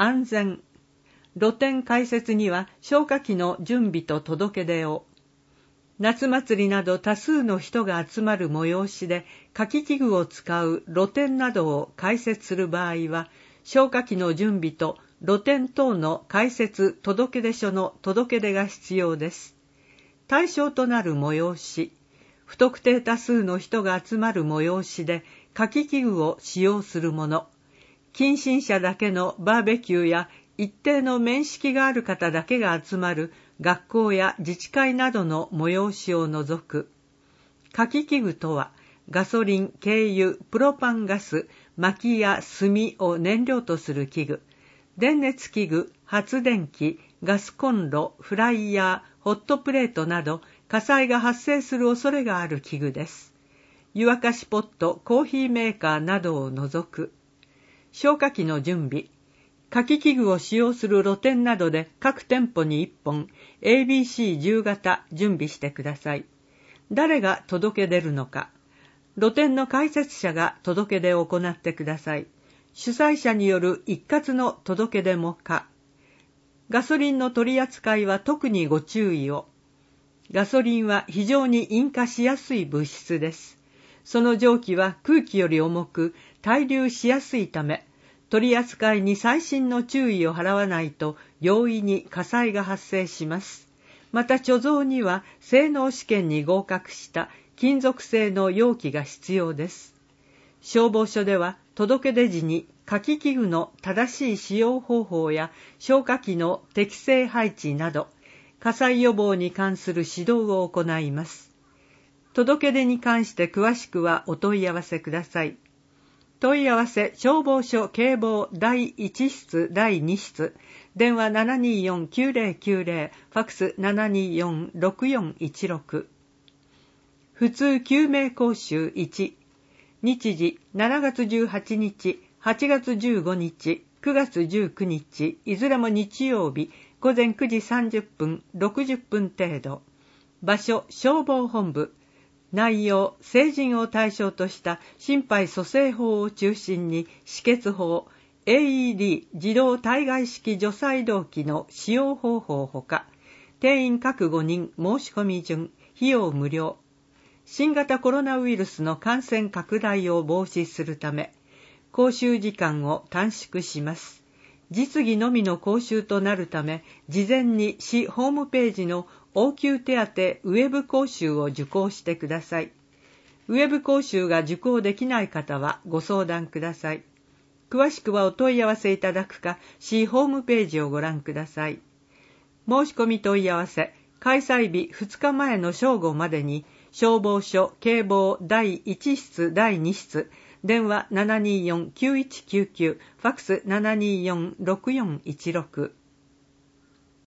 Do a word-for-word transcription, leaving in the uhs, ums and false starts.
安全。露店開設には消火器の準備と届け出を。夏祭りなど多数の人が集まる催しで火器器具を使う露店などを開設する場合は、消火器の準備と露店等の開設届出書の届け出が必要です。対象となる催し。不特定多数の人が集まる催しで火器器具を使用するもの。近親者だけのバーベキューや一定の面識がある方だけが集まる学校や自治会などの催しを除く。火器器具とは、ガソリン、軽油、プロパンガス、薪や炭を燃料とする器具、電熱器具、発電機、ガスコンロ、フライヤー、ホットプレートなど火災が発生する恐れがある器具です。湯沸かしポット、コーヒーメーカーなどを除く。消火器の準備。火器器具を使用する露店などで各店舗にいっぽん エービーシーじゅう 型準備してください。誰が届け出るのか。露店の開設者が届け出を行ってください。主催者による一括の届け出も可。ガソリンの取り扱いは特にご注意を。ガソリンは非常に引火しやすい物質です。その蒸気は空気より重く滞留しやすいため、取り扱いに細心の注意を払わないと容易に火災が発生します。また貯蔵には性能試験に合格した金属製の容器が必要です。消防署では届け出時に火器器具の正しい使用方法や消火器の適正配置など火災予防に関する指導を行います。届け出に関して詳しくはお問い合わせください。問い合わせ消防署警防だいいち室だいに室、電話 ななにーよんきゅうぜろきゅうぜろ、ファックス ななにーよんろくよんいちろく。普通救命講習いち、日時しちがつじゅうはちにち、はちがつじゅうごにち、くがつじゅうくにち、いずれも日曜日、ごぜんくじさんじゅっぷん、ろくじゅっぷん程度。場所、消防本部。内容、成人を対象とした心肺蘇生法を中心に止血法、エーイーディー 自動体外式除細動器の使用方法ほか、定員各ごにん申し込み順、費用無料。新型コロナウイルスの感染拡大を防止するため、講習時間を短縮します。実技のみの講習となるため、事前に市ホームページの応急手当ウェブ講習を受講してください。ウェブ講習が受講できない方はご相談ください。詳しくはお問い合わせいただくか、市ホームページをご覧ください。申し込み問い合わせ、開催日ふつかまえの正午までに、消防署警防だいいち室だいに室、電話 ななにーよんきゅういちきゅうきゅう、ファックス ななにーよんろくよんいちろく。